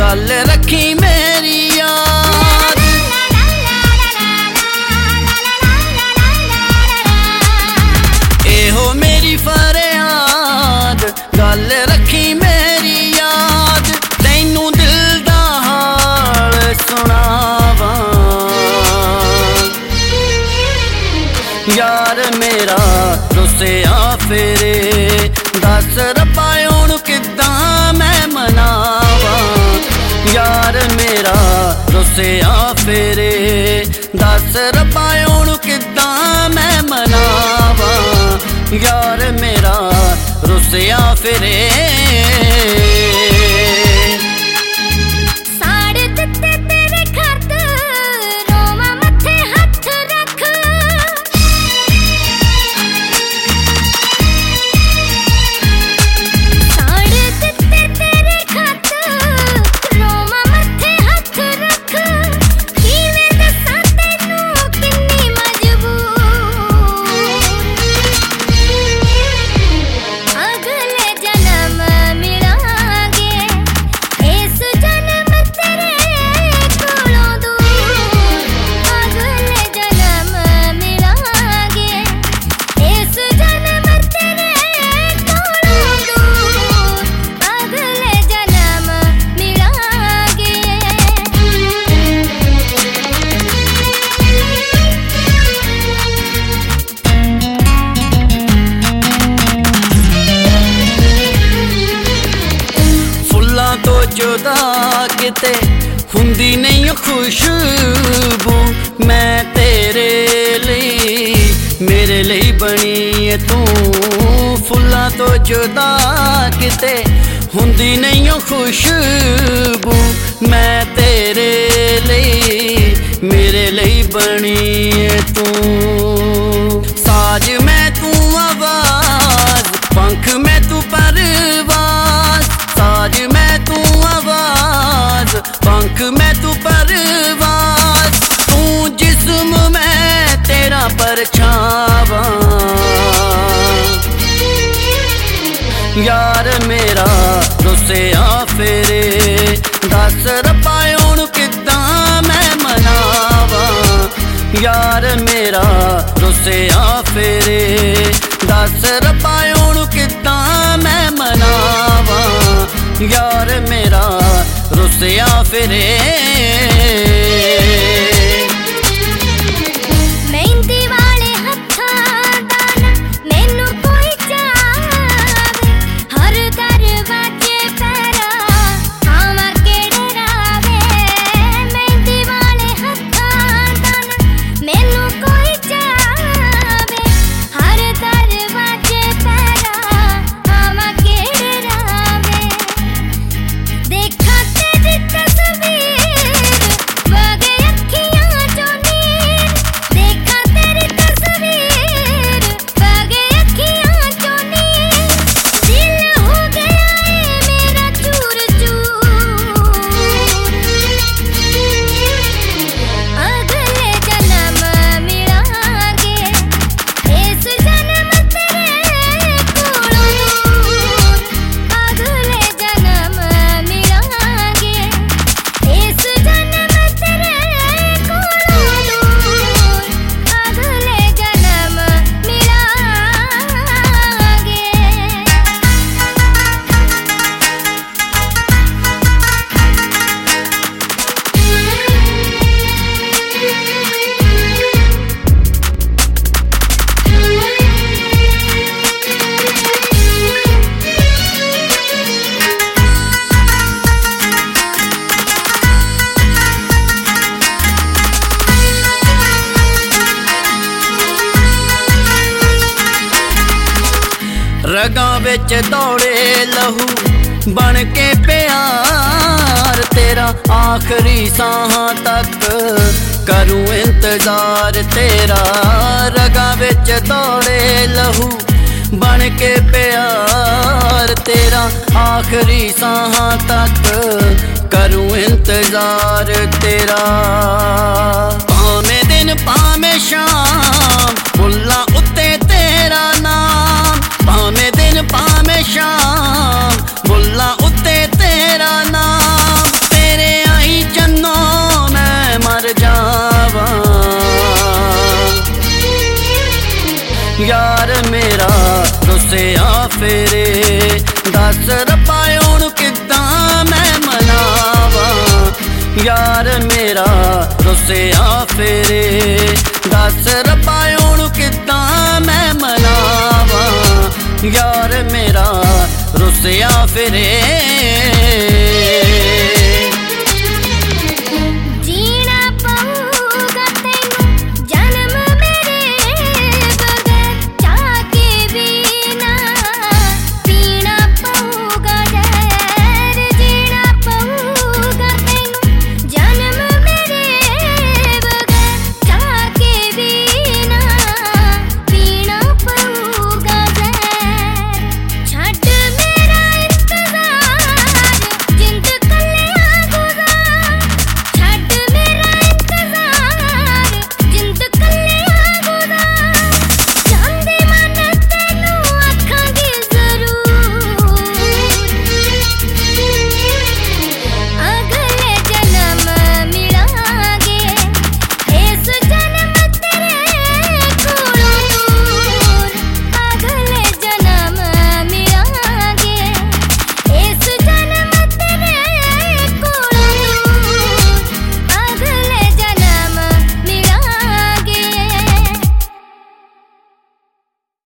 गल रखी मेरी याद। एहो मेरी फरियाद गल रखी मेरी याद। तैनू दिल दा हाल सुनावा यार मेरा रुसिया फिरे। दस रब्बा हुण किद्दां मैं मनावा यार मेरा रुसिया फिरे। दस रब्बा हुण किद्दां मैं मनावा यार मेरा रुसिया फिरे। तो जुदा किते हुंदी नहीं खुशबू। मैं तेरे लिए मेरे लिए बनी है तू। फुल्लां तो जुदा किते हुंदी नहीं खुशबू। मैं तेरे लिए मेरे लिए बनी है तू। साज मैं तू आवाज पंख में तू परवाज। साज मैं तू आवाज पंख में तू परवाज। तू जिस्म में तेरा परछावा यार मेरा रुसिया फिरे। दस रब्बा हुण किद्दां मैं मनावा यार मेरा रुसिया फिरे। दस रब्बा हुण किद्दां मैं मनावा यार मेरा रुसिया फिरे। मेहंदी वाले हत्थां दा ना मैनू कोई चावे। हर दरवाजे पैरा आवा केड़े रावे। मेहंदी वाले हत्थां दा ना मैनू कोई चावे। हर दरवाजे पैरा आवा केड़े रावे। देखा तेरी तस्वीर वगे अखियां चों नीर। देखा तेरी तस्वीर वगे अखियां चों नीर। दिल हो गया है मेरा चूर चूर। अगले जन्म मिलांगे इस जन्म तेरे कोलों दूर। अगले जन्म मिलांगे इस जन्म तेरे कोलों दूर। अगले जन्म मिलांगे। रगां विच दौड़े लहू बन के प्यार तेरा। आखिरी सांहां तक करूं इंतजार तेरा। रगां विच दौड़े लहू बन के प्यार तेरा। आखिरी सांहां तक करूं इंतजार तेरा। भावें दिन भावें शाम बुल्ला उत्ते तेरा नाम। भावें दिन भावें शाम बुल्ला उत्ते तेरा नाम। ਰੁੱਸਿਆ ਫਿਰੇ। ਦੱਸ ਰੱਬਾ ਉਹਨੂੰ ਕਿੱਦਾਂ ਮੈਂ ਮਨਾਵਾਂ, ਯਾਰ ਮੇਰਾ ਰੁੱਸਿਆ ਫਿਰੇ। ਦੱਸ ਰੱਬਾ ਉਹਨੂੰ ਕਿੱਦਾਂ ਮੈਂ ਮਨਾਵਾਂ, ਯਾਰ ਮੇਰਾ ਰੁੱਸਿਆ ਫਿਰੇ।